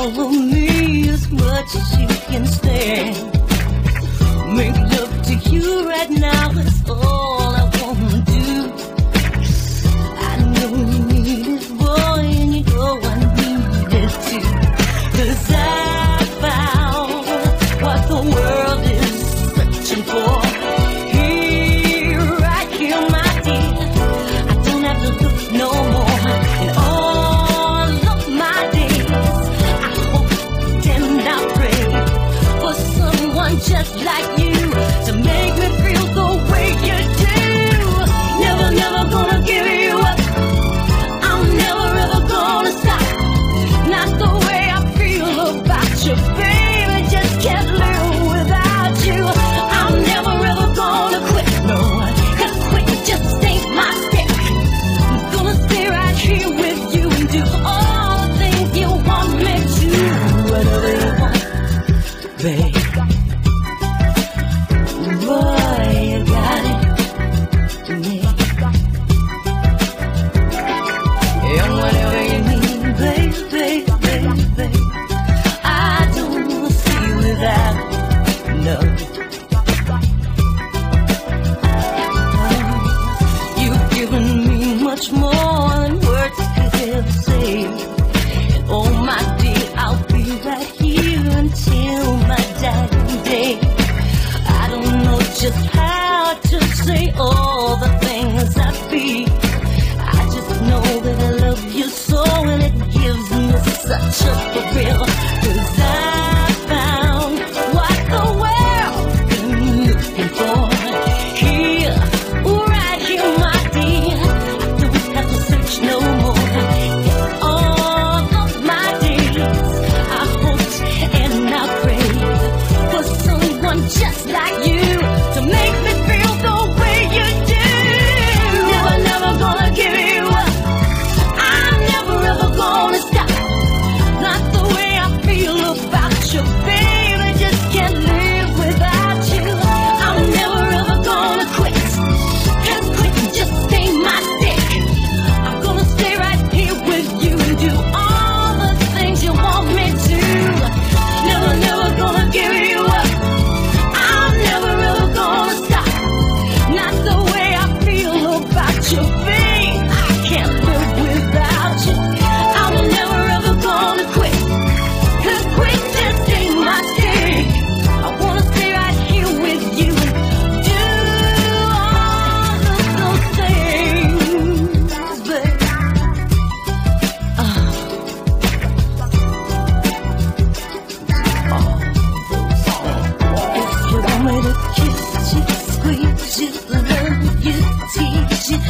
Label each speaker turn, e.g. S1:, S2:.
S1: all of me as much as you can stand. Make love to you right now, that's all I wanna do. I know you need it, boy, and you know I need it too. 'Cause I found what the world is searching for. Here, right here, my dear. I don't have to look no more. And all of my days, I hope and I pray for someone just like you to make me feel the way you do. Never, never gonna give you up. I'm never ever gonna stop. Not the way I feel about you, baby. Just can't live without you. I'm never ever gonna quit, no. 'Cause quitting just ain't my stick. I'm gonna stay right here with you and do all the things you want me to. Whatever you want, babe. Boy, you got it. Yeah. And whatever you need, babe, babe, babe, babe. I don't see you without love. You've given me much more than words could ever say. And oh my dear, I'll be right here until my dying day. I don't know just how to say all the things I feel. I just know that I love you so, and it gives me such a thrill. 'Cause I found what the world's been looking for. Here, right here, my dear. I don't have to search no more. In all of my days, I hoped and I prayed for someone just like you to make me feel the way you do. Never, never gonna give you up. I'm never ever gonna stop. Not the way I feel about you, baby. Just can't live without you. I'm never ever gonna quit. 'Cause quitting just ain't my stick. I'm gonna stay right here with you and do all the things you want me to. Never, never gonna give you up. I'm never ever gonna stop. Not the way I feel about you, babe. I can't live without you. I'm never ever gonna quit. 'Cause quit just ain't my stick. I wanna stay right here with you and do all of those things, babe. If you want me to kiss you, squeeze you, love you, tease you,